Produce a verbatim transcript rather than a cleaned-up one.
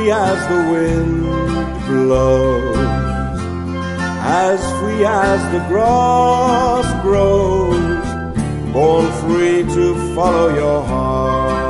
free as the wind blows, as free as the grass grows, born free to follow your heart.